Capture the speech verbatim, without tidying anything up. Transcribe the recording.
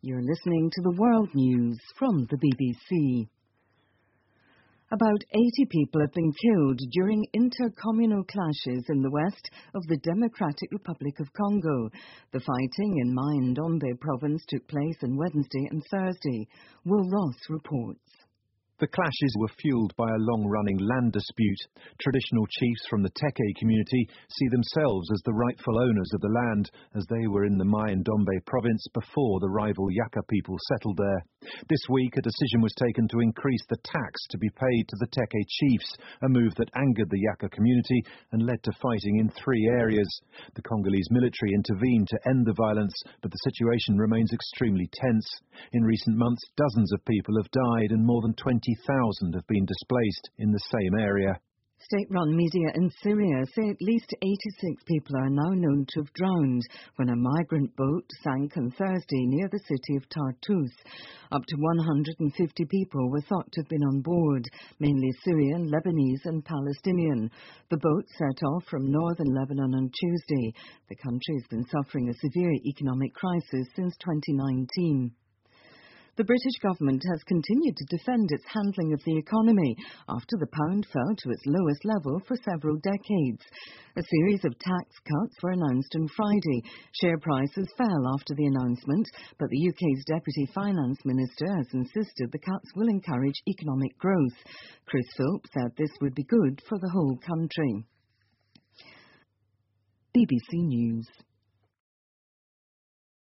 You're listening to the World News from the B B C. About eighty people have been killed during intercommunal clashes in the west of the Democratic Republic of Congo. The fighting in Mai-Ndombe province took place on Wednesday and Thursday. Will Ross reports. The clashes were fueled by a long-running land dispute. Traditional chiefs from the Teke community see themselves as the rightful owners of the land, as they were in the Mai-Ndombe province before the rival Yaka people settled there. This week, a decision was taken to increase the tax to be paid to the Teke chiefs, a move that angered the Yaka community and led to fighting in three areas. The Congolese military intervened to end the violence, but the situation remains extremely tense. In recent months, dozens of people have died and more than twenty thousand have been displaced in the same area. State-run media in Syria say at least eighty-six people are now known to have drowned when a migrant boat sank on Thursday near the city of Tartus. Up to one hundred fifty people were thought to have been on board, mainly Syrian, Lebanese and Palestinian. The boat set off from northern Lebanon on Tuesday. The country has been suffering a severe economic crisis since twenty nineteen. The British government has continued to defend its handling of the economy after the pound fell to its lowest level for several decades. A series of tax cuts were announced on Friday. Share prices fell after the announcement, but the U K's Deputy Finance Minister has insisted the cuts will encourage economic growth. Chris Philp said this would be good for the whole country. B B C News.